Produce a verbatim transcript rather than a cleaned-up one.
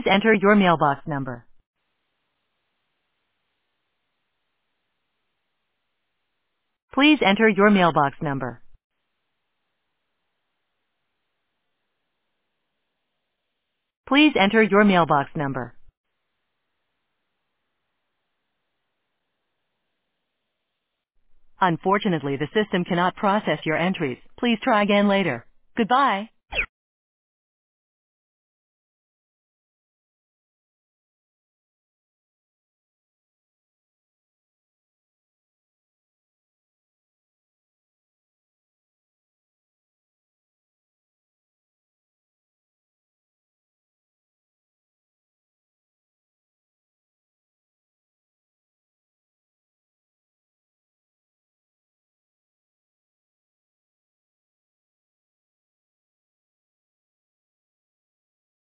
enter your mailbox number. Please enter your mailbox number. Please enter your mailbox number. Unfortunately, the system cannot process your entries. Please try again later. Goodbye.